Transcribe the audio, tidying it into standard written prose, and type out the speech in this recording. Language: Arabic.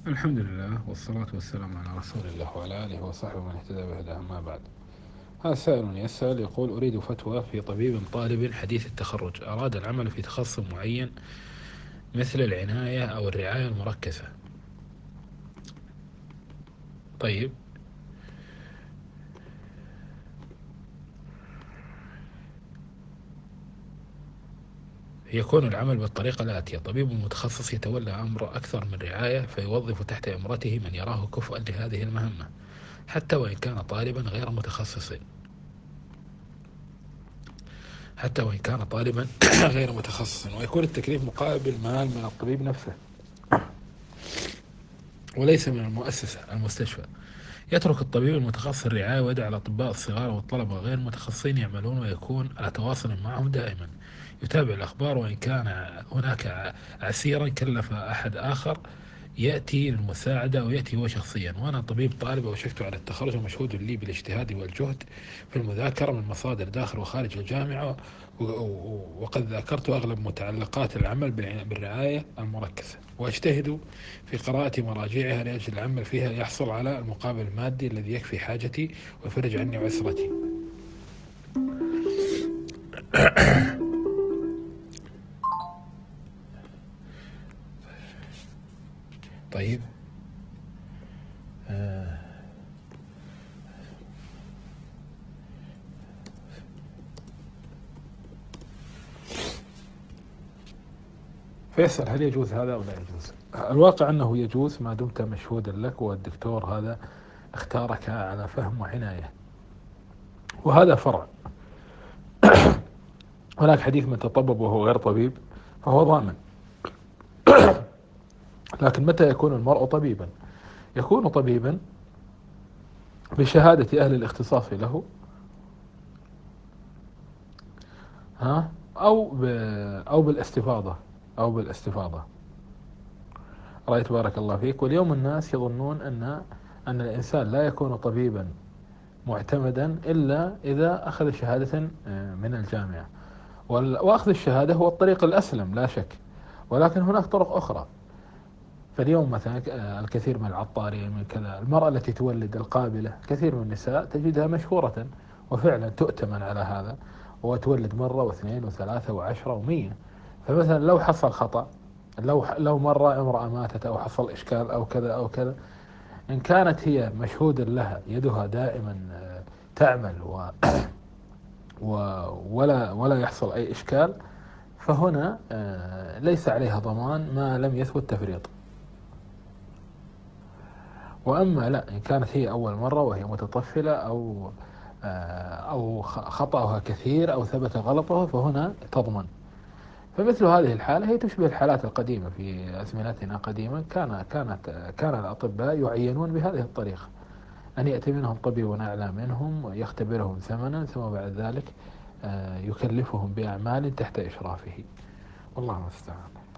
الحمد لله والصلاة والسلام على رسول الله وعلى آله وصحبه من اهتدى بهداه، أما بعد. هذا سائل يسأل يقول: أريد فتوى في طبيب طالب حديث التخرج أراد العمل في تخصص معين مثل العناية أو الرعاية المركزة. طيب، يكون العمل بالطريقة الآتية: طبيب متخصص يتولى أمر أكثر من رعاية، فيوظف تحت إمرته من يراه كفءا لهذه المهمة حتى وإن كان طالبا غير متخصص حتى وإن كان طالبا غير متخصص، ويكون التكليف مقابل مال من الطبيب نفسه وليس من المؤسسة المستشفى. يترك الطبيب المتخصص الرعاية ويدع الأطباء الصغار والطلبة غير المتخصصين يعملون، ويكون على تواصل معهم دائما. يتابع الأخبار، وإن كان هناك عسيرا كلف أحد آخر يأتي للمساعدة أو يأتي هو شخصيا. وأنا طبيب طالب وشكت على التخرج ومشهود لي بالاجتهاد والجهد في المذاكرة من مصادر داخل وخارج الجامعة، وقد ذاكرت أغلب متعلقات العمل بالرعاية المركزة، وأجتهد في قراءة مراجعها لأجل العمل فيها يحصل على المقابل المادي الذي يكفي حاجتي ويفرج عني وعسرتي. طيب، فيسأل: هل يجوز هذا أو لا يجوز؟ الواقع أنه يجوز ما دمت مشهودا لك والدكتور هذا اختارك على فهم وعناية، وهذا فرع. هناك حديث: من تطبب وهو غير طبيب فهو ضامن. لكن متى يكون المرء طبيبا؟ يكون طبيبا بشهادة أهل الاختصاص له، ها، أو بالاستفاضة رأيت بارك الله فيك. واليوم الناس يظنون أن الإنسان لا يكون طبيبا معتمدا إلا إذا أخذ شهادة من الجامعة، وأخذ الشهادة هو الطريق الأسلم لا شك، ولكن هناك طرق أخرى. فاليوم مثلا الكثير من العطارين من كذا، المرأة التي تولد القابلة، كثير من النساء تجدها مشهورة وفعلا تؤتمن على هذا، وتولد مرة واثنين وثلاثة وعشرة ومية. فمثلا لو حصل خطأ، لو مرة امرأة ماتت أو حصل إشكال أو كذا أو كذا، إن كانت هي مشهود لها يدها دائما تعمل ولا يحصل أي إشكال، فهنا ليس عليها ضمان ما لم يثبت تفريط. وأما لا، إن كانت هي أول مرة وهي متطفلة أو خطأها كثير أو ثبت غلطها، فهنا تضمن. فمثل هذه الحالة هي تشبه الحالات القديمة في أزمنتنا قديما. كان الأطباء يعينون بهذه الطريقة، أن يأتي منهم طبيب أعلى منهم ويختبرهم ثمنا، ثم بعد ذلك يكلفهم بأعمال تحت إشرافه. والله المستعان.